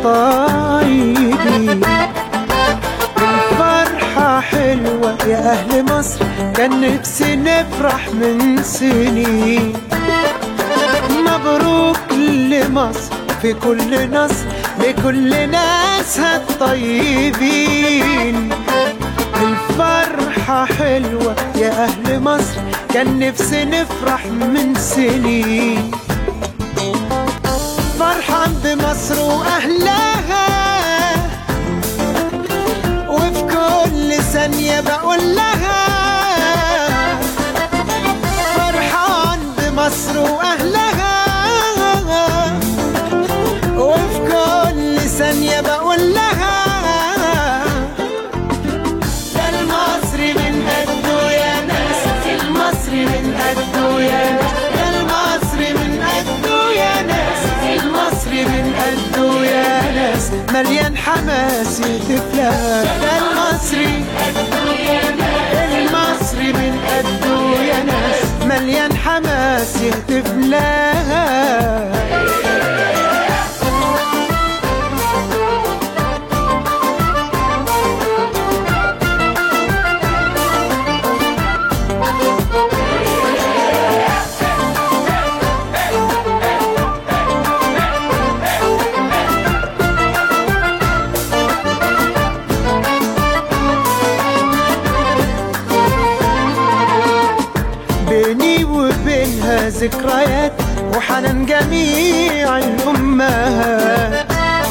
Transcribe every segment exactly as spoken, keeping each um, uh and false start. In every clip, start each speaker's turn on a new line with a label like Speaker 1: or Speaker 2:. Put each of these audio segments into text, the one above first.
Speaker 1: الطيبين. الفرحة حلوة يا أهل مصر، كان نفسي نفرح من سنين. مبروك لمصر في كل نصر، لكل ناسها الطيبين. الفرحة حلوة يا أهل مصر، كان نفسي نفرح من سنين. فرحان بمصر وأهلها، وفي كل ثانية بقول لها فرحان بمصر وأهلها، وفي كل ثانية بقول لها ده المصري من قده يا ناس، المصري من قده يا ناس، ده المصري من قده يا ناس، المصري من قده يا ناس، مليان حماس يهتف لها. ده المصري المصري من قده يا ناس، مليان حماس يهتف لها. بيني وبينها ذكريات وحنان جميع الأمهات،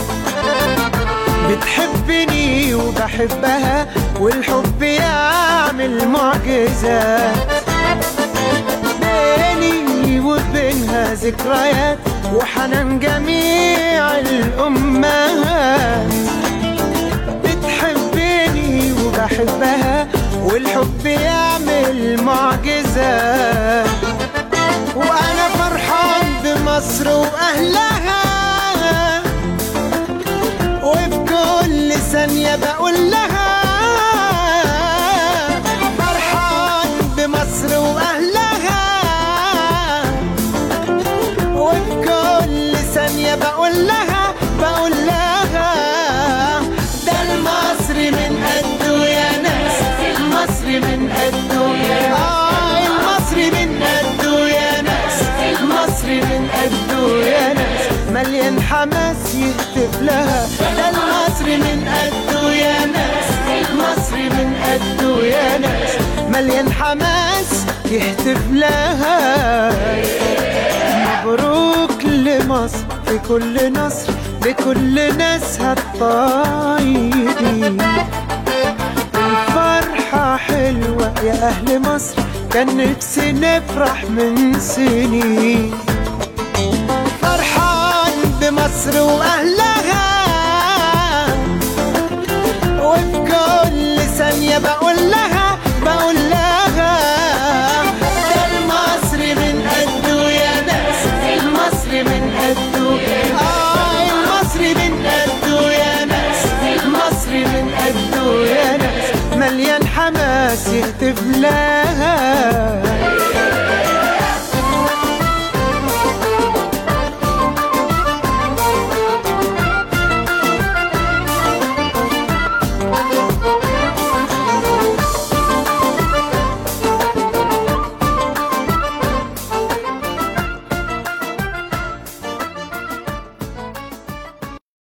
Speaker 1: بتحبني وبحبها والحب يعمل معجزات. بيني وبينها ذكريات وحنان جميع الأمهات، بتحبني وبحبها والحب يعمل معجزات. وأنا فرحان بمصر وأهلها، وفي كل ثانية بقول لها فرحان بمصر وأهلها، وفي كل ثانية بقول لها بقول لها ده المصري من قده يا ناس، المصري من قده يا آه المصري من قده يا ناس، المصري من قده يا ناس، مليان حماس يهتف لها. ده المصري من قده يا ناس، المصري من قده يا ناس، مليان حماس يهتف لها. مبروك لمصر في كل نصر، لكل ناسها الطيبين. الفرحة حلوة يا أهل مصر، كان نفسي نفرح من سنين. فرحان بمصر وأهلها، وفي كل ثانية بقول لها بقول لها ده المصري من قده يا ناس، المصري من قده آه المصري من قده يا ناس، المصري من قده يا ناس، مليان حماس يهتف لها.